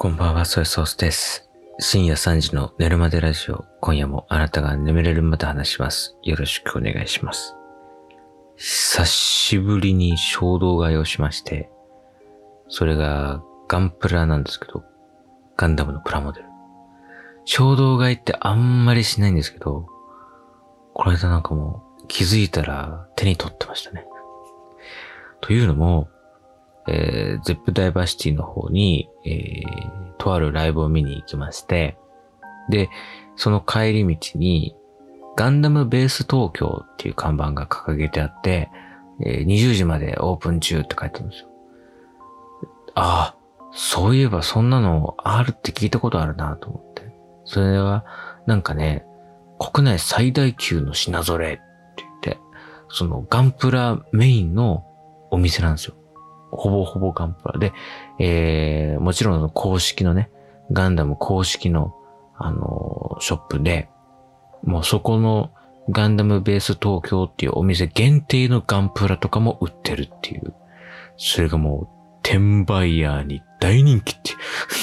こんばんは、ソイソースです。深夜3時の寝るまでラジオ。今夜もあなたが眠れるまで話します。よろしくお願いします。久しぶりに衝動買いをしまして、それがガンプラなんですけど、ガンダムのプラモデル。衝動買いってあんまりしないんですけど、この間なんかもう気づいたら手に取ってましたね。というのも、ゼップダイバーシティの方に、とあるライブを見に行きまして、で、その帰り道に、ガンダムベース東京っていう看板が掲げてあって、20時までオープン中って書いてあるんですよ。ああ、そういえばそんなのあるって聞いたことあるなと思って。それは、なんかね、国内最大級の品揃えって言って、そのガンプラメインのお店なんですよ。ほぼほぼガンプラで、もちろん公式のね、ガンダム公式の、ショップで、もうそこのガンダムベース東京っていうお店限定のガンプラとかも売ってるっていう。それがもう、転売ヤーに大人気っていう。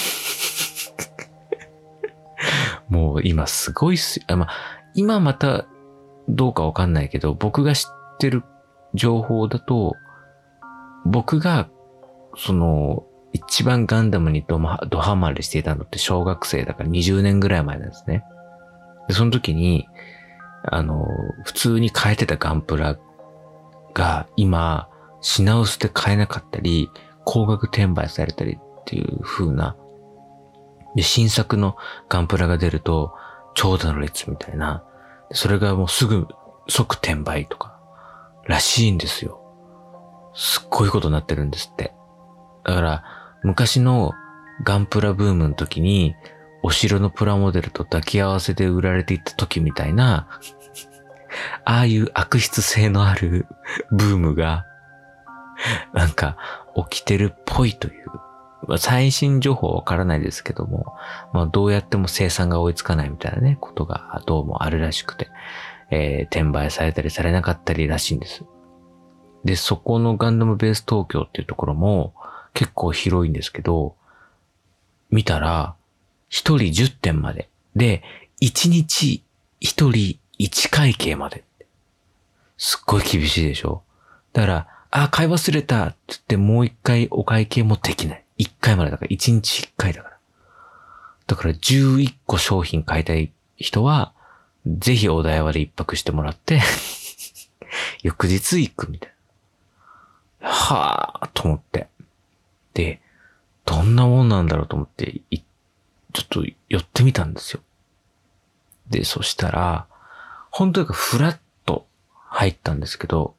もう今すごいっすよ。今またどうかわかんないけど、僕が知ってる情報だと、僕が、一番ガンダムにドハマりしていたのって小学生だから20年ぐらい前なんですね。で、その時に、普通に買えてたガンプラが今、品薄で買えなかったり、高額転売されたりっていう風な、で、新作のガンプラが出ると、長蛇の列みたいな、それがもうすぐ即転売とからしいんですよ。すっごいことになってるんですって。だから、昔のガンプラブームの時に、お城のプラモデルと抱き合わせで売られていた時みたいな、ああいう悪質性のあるブームが、なんか起きてるっぽいという。最新情報はわからないですけども、どうやっても生産が追いつかないみたいなね、ことがどうもあるらしくて、転売されたりされなかったりらしいんです。で、そこのガンダムベース東京っていうところも結構広いんですけど、見たら、一人10点まで。で、1日一人1会計まで。すっごい厳しいでしょ。だから、買い忘れたって言ってもう一回お会計もできない。1回までだから、1日1回だから。だから11個商品買いたい人は、ぜひお台場で一泊してもらって、翌日行くみたいな。はぁーと思って。で、どんなもんなんだろうと思って、ちょっと寄ってみたんですよ。で、そしたら、本当にフラッと入ったんですけど、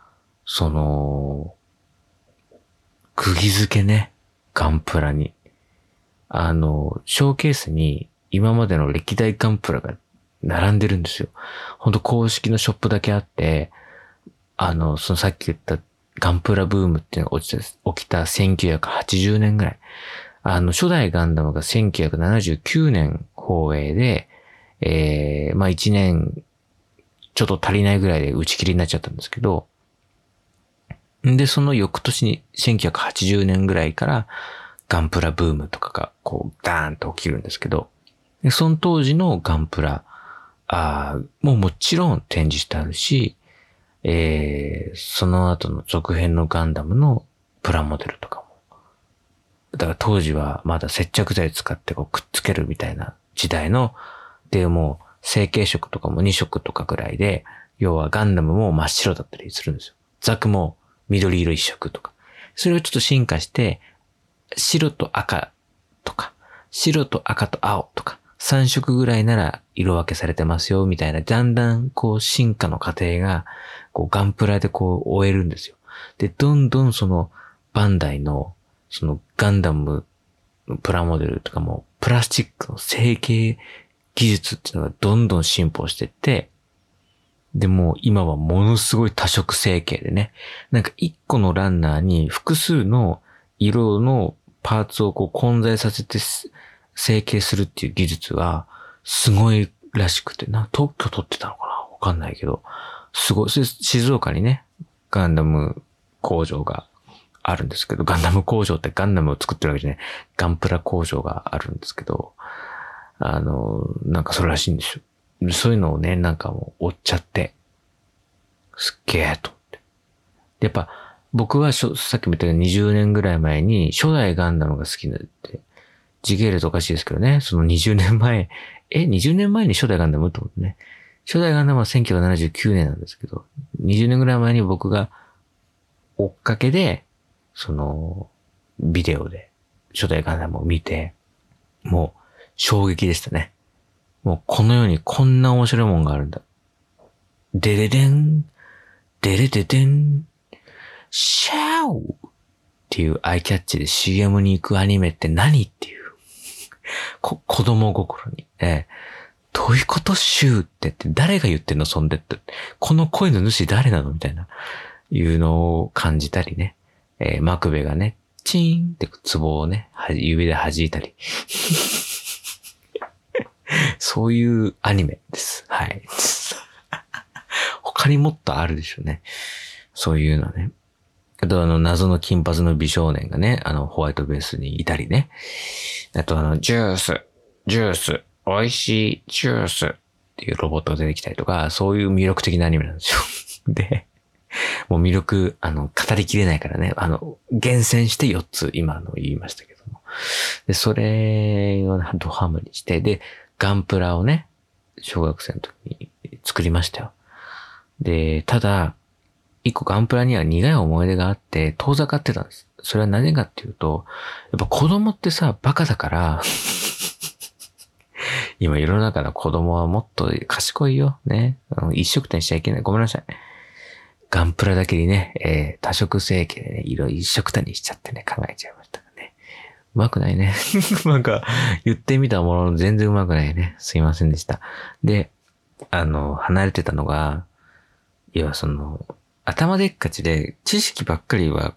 釘付けね、ガンプラに。ショーケースに今までの歴代ガンプラが並んでるんですよ。本当公式のショップだけあって、さっき言ったガンプラブームっていうのが起きた1980年ぐらい。初代ガンダムが1979年放映で、1年ちょっと足りないぐらいで打ち切りになっちゃったんですけど、で、その翌年に1980年ぐらいからガンプラブームとかがダーンと起きるんですけど、でその当時のガンプラ、もちろん展示してあるし、その後の続編のガンダムのプラモデルとかも。だから当時はまだ接着剤使ってくっつけるみたいな時代の、でもう成型色とかも2色とかぐらいで、要はガンダムも真っ白だったりするんですよ。ザクも緑色一色とか。それをちょっと進化して、白と赤とか、白と赤と青とか、3色ぐらいなら色分けされてますよ、みたいな、だんだん進化の過程が、ガンプラで終えるんですよ。で、どんどんバンダイの、ガンダムのプラモデルとかも、プラスチックの成形技術っていうのがどんどん進歩していって、で、もう今はものすごい多色成形でね、なんか1個のランナーに複数の色のパーツを混在させて成形するっていう技術はすごいらしくて、特許取ってたのかなわかんないけど、すごい。静岡にね、ガンダム工場があるんですけど、ガンダム工場ってガンダムを作ってるわけじゃない、ガンプラ工場があるんですけど、なんかそれらしいんですよ。そういうのをね、なんかもう追っちゃって、すっげえと思って。やっぱ、僕はさっきも言ったように20年ぐらい前に初代ガンダムが好きになって、時系列おかしいですけどね、その20年前、20年前に初代ガンダムと思ってね。初代ガンダムは1979年なんですけど、20年ぐらい前に僕が追っかけで、ビデオで初代ガンダムを見て、もう衝撃でしたね。もうこの世にこんな面白いもんがあるんだ。デレデン、デレデデン、シャオっていうアイキャッチで CM に行くアニメって何っていう。子供心に。どういうことシューって誰が言ってんのそんでって。この声の主誰なのみたいな。いうのを感じたりね。マクベがね、チーンって壺をね、指で弾いたり。そういうアニメです。はい。他にもっとあるでしょうね。そういうのね。あと謎の金髪の美少年がね、ホワイトベースにいたりね。あとジュース、美味しいジュースっていうロボットが出てきたりとか、そういう魅力的なアニメなんですよ。で、もう魅力、語りきれないからね、厳選して4つ今言いましたけども。で、それをドハムにして、で、ガンプラをね、小学生の時に作りましたよ。で、ただ、一個ガンプラには苦い思い出があって、遠ざかってたんです。それは何かっていうと、やっぱ子供ってさ、バカだから、今世の中の子供はもっと賢いよ。ね。一色単にしちゃいけない。ごめんなさい。ガンプラだけにね、多色成形でね、色一色単にしちゃってね、考えちゃいましたね。うまくないね。なんか、言ってみたものの全然うまくないね。すいませんでした。で、離れてたのが、要は頭でっかちで知識ばっかりは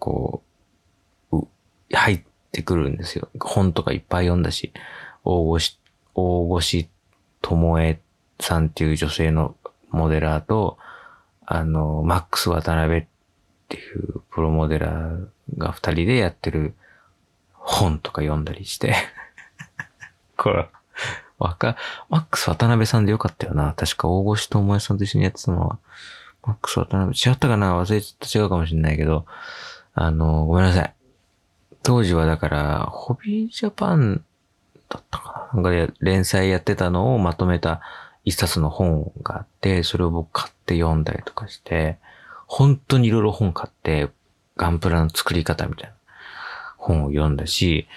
入ってくるんですよ。本とかいっぱい読んだし、大越智恵さんっていう女性のモデラーと、マックス渡辺っていうプロモデラーが2人でやってる本とか読んだりして。これ、マックス渡辺さんでよかったよな。確か大越智恵さんと一緒にやってたのは、マックス渡辺、違ったかな忘れちゃった、違うかもしれないけど、ごめんなさい。当時はだから、ホビージャパンだったかな、なんか連載やってたのをまとめた一冊の本があって、それを僕買って読んだりとかして、本当にいろいろ本買って、ガンプラの作り方みたいな本を読んだし、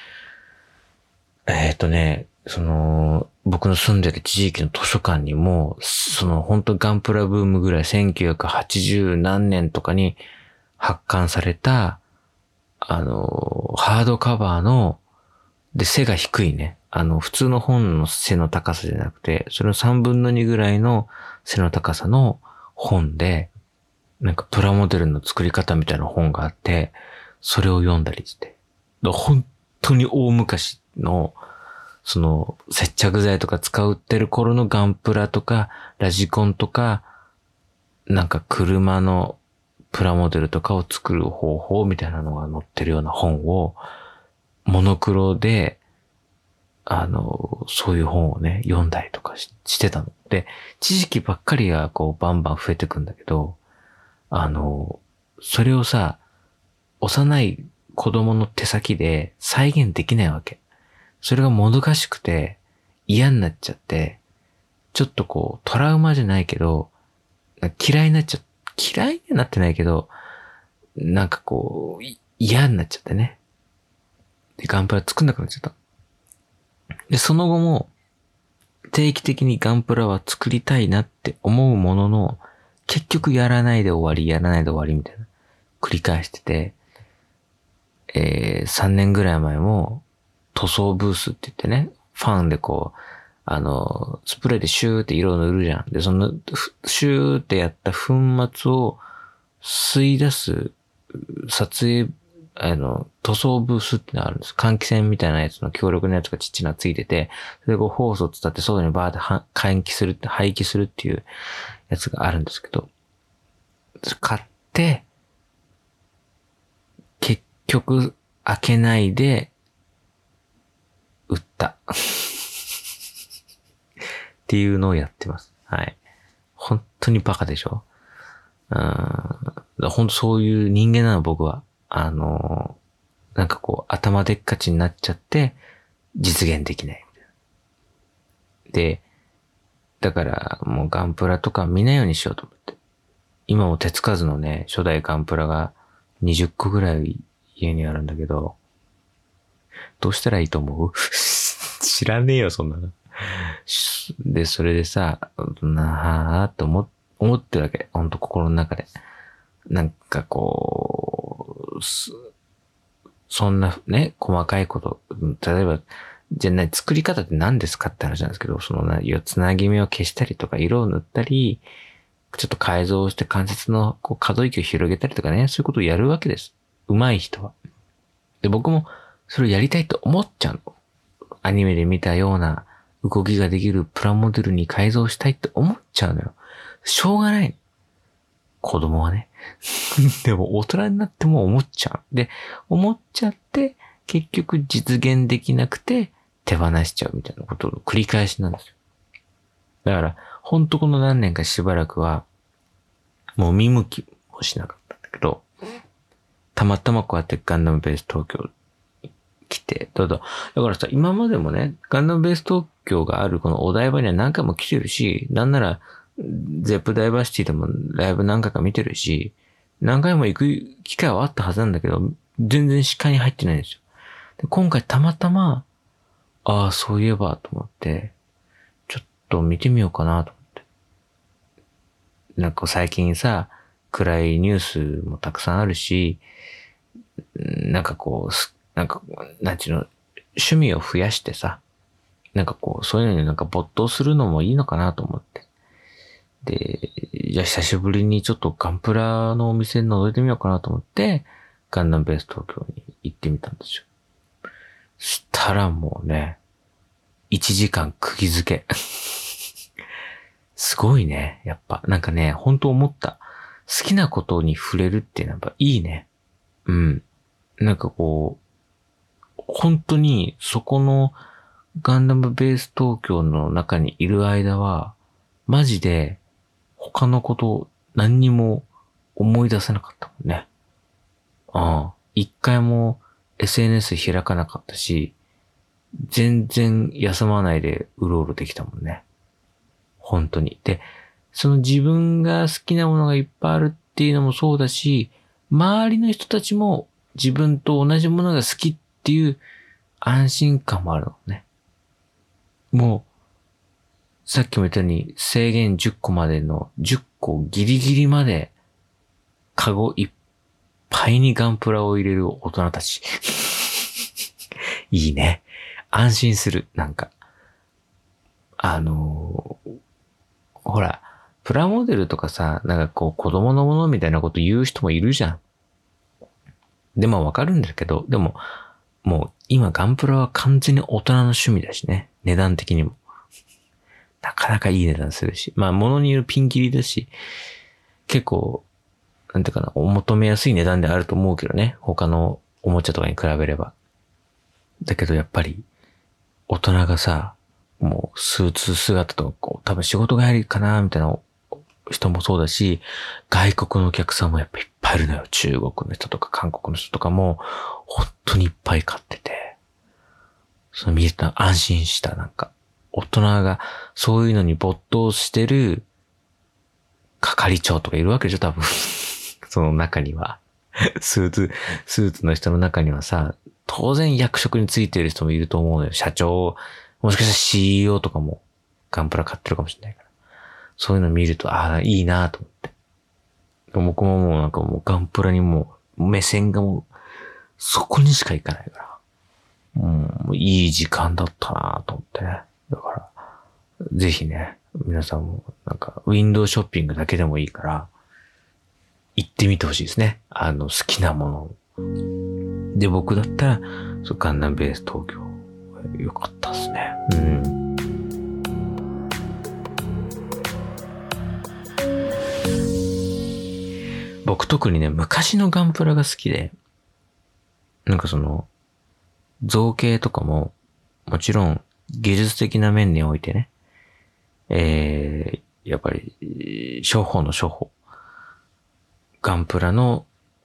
僕の住んでる地域の図書館にも、本当ガンプラブームぐらい1980何年とかに発刊された、ハードカバーの、で、背が低いね。普通の本の背の高さじゃなくて、それの3分の2ぐらいの背の高さの本で、なんかプラモデルの作り方みたいな本があって、それを読んだりして。本当に大昔の、接着剤とか使ってる頃のガンプラとか、ラジコンとか、なんか車のプラモデルとかを作る方法みたいなのが載ってるような本を、モノクロで、そういう本をね、読んだりとかしてたの。で、知識ばっかりがバンバン増えてくんだけど、それをさ、幼い子供の手先で再現できないわけ。それがもどかしくて嫌になっちゃって、ちょっとトラウマじゃないけど、嫌いになってないけど、なんか嫌になっちゃってね。で、ガンプラ作んなくなっちゃった。で、その後も、定期的にガンプラは作りたいなって思うものの、結局やらないで終わりみたいな。繰り返してて、3年ぐらい前も、塗装ブースって言ってね、ファンでスプレーでシューって色を塗るじゃん。で、シューってやった粉末を吸い出す撮影、塗装ブースってのがあるんです。換気扇みたいなやつの強力なやつがちっちゃなついてて、それでホースを伝って外にバーって排気するっていうやつがあるんですけど、買って、結局開けないで売った。っていうのをやってます。はい。本当にバカでしょ？本当そういう人間なの僕は。なんかこう頭でっかちになっちゃって実現できない。で、だからもうガンプラとか見ないようにしようと思って。今も手つかずのね、初代ガンプラが20個ぐらい家にあるんだけど、どうしたらいいと思う？知らねえよ、そんなの。で、それでさ、なぁーって思ってるわけ。ほんと心の中で。なんかこう、そんなね、細かいこと、例えば、じゃあね、作り方って何ですかって話なんですけど、そのつなぎ目を消したりとか、色を塗ったり、ちょっと改造して関節のこう可動域を広げたりとかね、そういうことをやるわけです。上手い人は。で、僕もそれをやりたいと思っちゃうの。アニメで見たような動きができるプラモデルに改造したいって思っちゃうのよ。しょうがない。子供はね。でも大人になっても思っちゃう。で、思っちゃって、結局実現できなくて手放しちゃうみたいなことの繰り返しなんですよ。だから、ほんとこの何年かしばらくは、もう見向きもしなかったんだけど、たまたまこうやってガンダムベース東京来て、だからさ、今までもね、ガンダムベース東京があるこのお台場には何回も来てるし、なんなら、ゼップダイバーシティでもライブ何回か見てるし、何回も行く機会はあったはずなんだけど、全然視界に入ってないんですよ。で今回たまたま、ああ、そういえばと思って、ちょっと見てみようかなと思って。なんか最近さ、暗いニュースもたくさんあるし、なんかこう、なんちゅうの、趣味を増やしてさ、なんかこう、そういうのになんか没頭するのもいいのかなと思って。で、じゃあ久しぶりにちょっとガンプラのお店に覗いてみようかなと思って、ガンダムベース東京に行ってみたんですよ。したらもうね、1時間釘付け。すごいね、やっぱ。なんかね、本当思った。好きなことに触れるってやっぱいいね。うん。なんかこう、本当にそこのガンダムベース東京の中にいる間は、マジで他のこと何にも思い出せなかったもんね。一回も SNS 開かなかったし、全然休まないでうろうろできたもんね。本当に。で、その自分が好きなものがいっぱいあるっていうのもそうだし、周りの人たちも自分と同じものが好きっていう安心感もあるのね。もう、さっきも言ったように制限10個までの10個ギリギリまでカゴいっぱいにガンプラを入れる大人たち。いいね。安心する。なんか。ほら、プラモデルとかさ、なんかこう子供のものみたいなこと言う人もいるじゃん。でもわかるんだけど、でも、もう今ガンプラは完全に大人の趣味だしね。値段的にも。なかなかいい値段するし。まあ物によるピンキリだし、結構、なんていうかな、お求めやすい値段であると思うけどね。他のおもちゃとかに比べれば。だけどやっぱり、大人がさ、もうスーツ姿とかこう、多分仕事帰りかなみたいな人もそうだし、外国のお客さんもやっぱいっぱいいるのよ。中国の人とか韓国の人とかも、本当にいっぱい買ってて。その見えた安心した、なんか。大人がそういうのに没頭してる係長とかいるわけでしょ、多分。その中には。スーツの人の中にはさ、当然役職についてる人もいると思うのよ。社長、もしかしたら CEO とかもガンプラ買ってるかもしれないから。そういうの見ると、ああ、いいなと思って。僕ももうなんかもうガンプラにもう目線がもうそこにしか行かないから。もういい時間だったなと思ってね。だから、ぜひね、皆さんもなんかウィンドウショッピングだけでもいいから、行ってみてほしいですね。好きなもの。で、僕だったら、ガンダムベース東京、よかったですね。うん。僕特にね、昔のガンプラが好きで、 なんかその、造形とかも、もちろん技術的な面においてね、やっぱり、処方の処方。ガンプラの、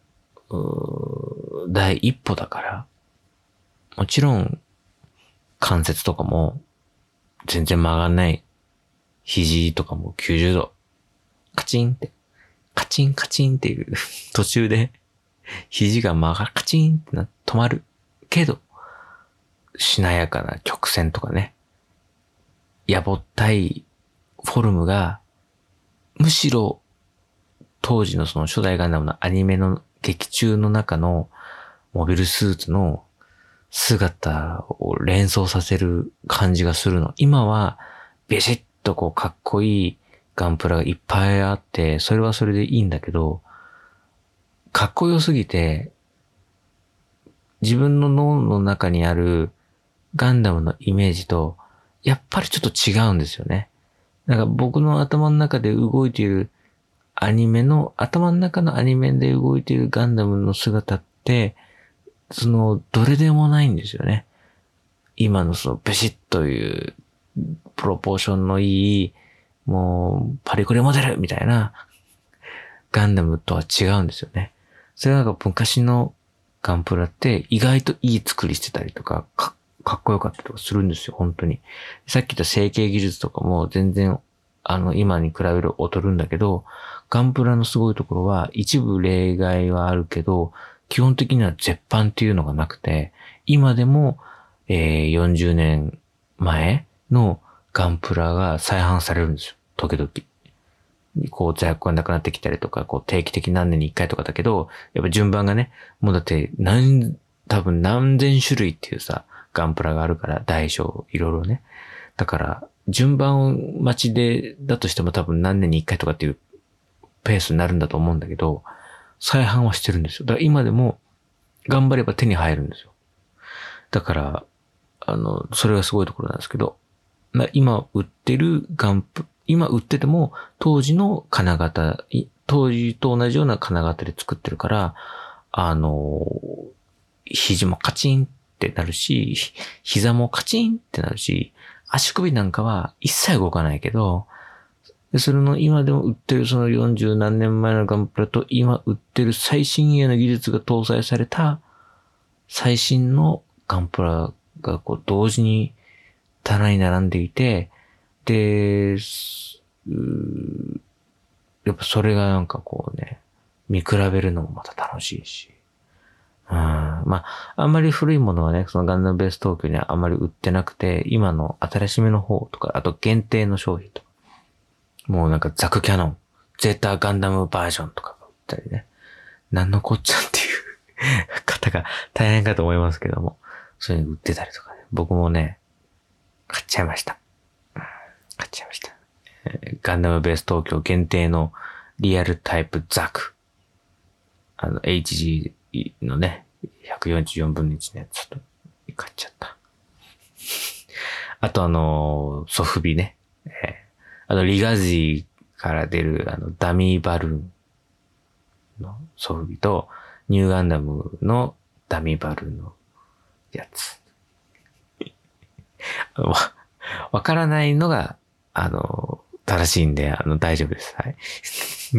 第一歩だから、もちろん関節とかも全然曲がんない。肘とかも90度。カチンって、カチンカチンっていう途中で肘が曲がる、カチンって止まる。けど、しなやかな曲線とかね。やぼったいフォルムが、むしろ当時のその初代ガンダムのアニメの劇中の中のモビルスーツの姿を連想させる感じがするの。今はビシッとこうかっこいいガンプラがいっぱいあって、それはそれでいいんだけど、かっこよすぎて、自分の脳の中にあるガンダムのイメージと、やっぱりちょっと違うんですよね。なんか僕の頭の中で動いている頭の中のアニメで動いているガンダムの姿って、どれでもないんですよね。今のビシッという、プロポーションのいい、もう、パリコレモデルみたいな、ガンダムとは違うんですよね。それはなんか昔のガンプラって意外といい作りしてたりとか、かっこよかったりとかするんですよ、本当に。さっき言った成形技術とかも全然、今に比べる劣るんだけど、ガンプラのすごいところは一部例外はあるけど、基本的には絶版っていうのがなくて、今でも、40年前のガンプラが再販されるんですよ。時々。こう在庫がなくなってきたりとか、こう定期的何年に一回とかだけど、やっぱ順番がね、もうだって多分何千種類っていうさ、ガンプラがあるから、大小いろいろね。だから、順番待ちだとしても多分何年に一回とかっていうペースになるんだと思うんだけど、再販はしてるんですよ。だから今でも頑張れば手に入るんですよ。だから、それがすごいところなんですけど、今売ってる今売ってても当時の金型、当時と同じような金型で作ってるから、肘もカチンってなるし、膝もカチンってなるし、足首なんかは一切動かないけど、それの今でも売ってるその40何年前のガンプラと今売ってる最新鋭の技術が搭載された最新のガンプラがこう同時に棚に並んでいて、で、やっぱそれがなんかこうね、見比べるのもまた楽しいし。まあ、あんまり古いものはね、そのガンダムベース東京にはあんまり売ってなくて、今の新しめの方とか、あと限定の商品とか、もうなんかザクキャノン、ゼータガンダムバージョンとかが売ったりね、なんのこっちゃっていう方が大変かと思いますけども、そういうの売ってたりとかね、僕もね、買っちゃいました。買っちゃいました。ガンダムベース東京限定のリアルタイプザク。HG のね、144分の1のやつと買っちゃった。あとソフビね。リガジーから出るダミーバルーンのソフビと、ニューガンダムのダミーバルーンのやつ。わからないのが、正しいんで、大丈夫です。はい。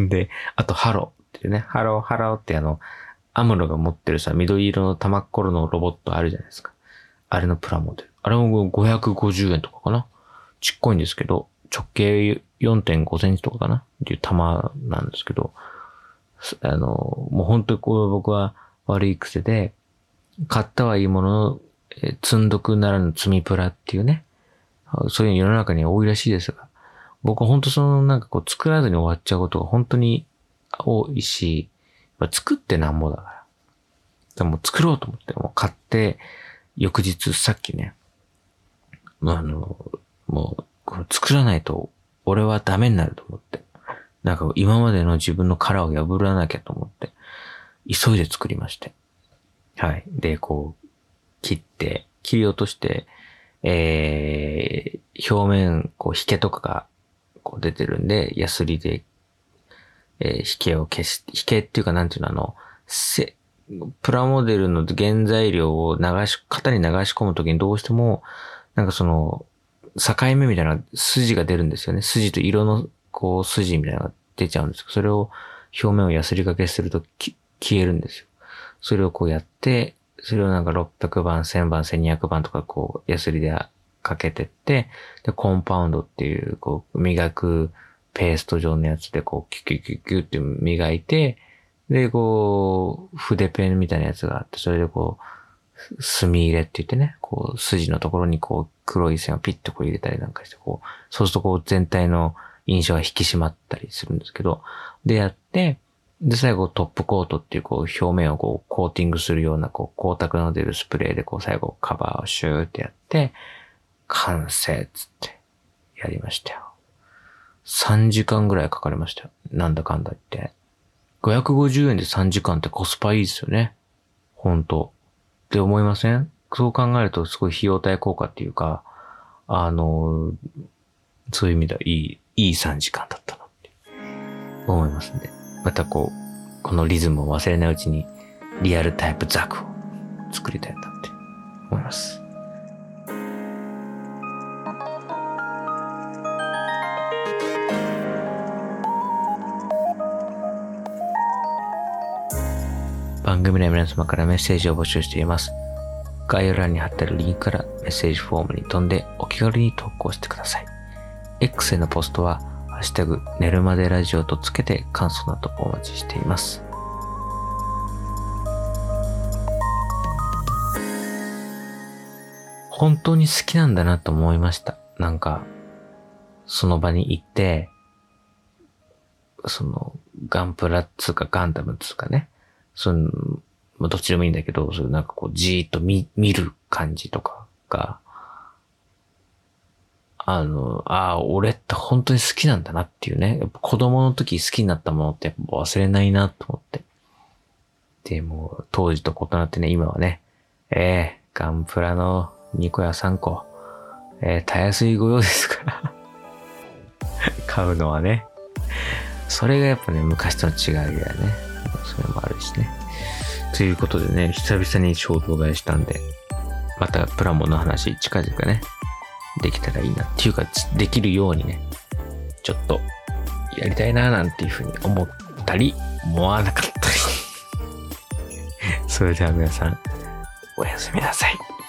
で、あと、ハローっていうね、ハローってアムロが持ってるさ、緑色の玉っころのロボットあるじゃないですか。あれのプラモデル。あれも550円とかかな。ちっこいんですけど、直径 4.5 センチとかかなっていう玉なんですけど、もう本当にこう僕は悪い癖で、買ったはいいものの、積んどくならぬ積みプラっていうね、そういうの世の中には多いらしいですが、僕は本当なんかこう作らずに終わっちゃうことが本当に多いし、作ってなんぼだから。でも作ろうと思って、もう買って、翌日さっきね、もう作らないと俺はダメになると思って。なんか今までの自分の殻を破らなきゃと思って、急いで作りまして。はい。で、こう、切り落として、表面、こう、引けとかが、こう出てるんで、ヤスリで、引けっていうかなんていうの、 プラモデルの原材料を型に流し込むときにどうしても、なんかその、境目みたいな筋が出るんですよね。筋と色の、こう、筋みたいなのが出ちゃうんですけど、それを、表面をヤスリ掛けすると消えるんですよ。それをこうやって、それをなんか600番、1000番、1200番とかこう、ヤスリでかけてって、で、コンパウンドっていう、こう、磨くペースト状のやつでこう、キュキュキュキュって磨いて、で、こう、筆ペンみたいなやつがあって、それでこう、墨入れって言ってね、こう、筋のところにこう、黒い線をピッとこう入れたりなんかして、こう、そうするとこう、全体の印象が引き締まったりするんですけど、でやって、で、最後トップコートっていうこう、表面をこう、コーティングするようなこう、光沢の出るスプレーでこう、最後カバーをシューってやって、完成っつってやりましたよ。3時間ぐらいかかりましたよ。なんだかんだ言って。550円で3時間ってコスパいいですよね。ほんと。って思いません？そう考えるとすごい費用対効果っていうか、そういう意味ではいい3時間だったなって思いますんで。またこのリズムを忘れないうちにリアルタイプザクを作りたいなって思います。番組の皆様からメッセージを募集しています。概要欄に貼ってあるリンクからメッセージフォームに飛んでお気軽に投稿してください。X へのポストはハッシュタグ寝るまでラジオとつけて感想などお待ちしています。本当に好きなんだなと思いました。なんか、その場に行って、ガンプラっつうかガンダムっつうかね。どっちでもいいんだけど、なんかこう、じーっと見る感じとかが、俺って本当に好きなんだなっていうね。やっぱ子供の時好きになったものってやっぱ忘れないなと思って。で、もう当時と異なってね、今はね、ガンプラの2個や3個、たやすい御用ですから。買うのはね。それがやっぱね、昔との違いだよね。それもあるしね。ということでね、久々に衝動買いしたんで、またプラモの話近々ね、できたらいいなっていうか、できるようにね、ちょっとやりたいななんていうふうに思ったり、思わなかったり。それでは皆さん、おやすみなさい。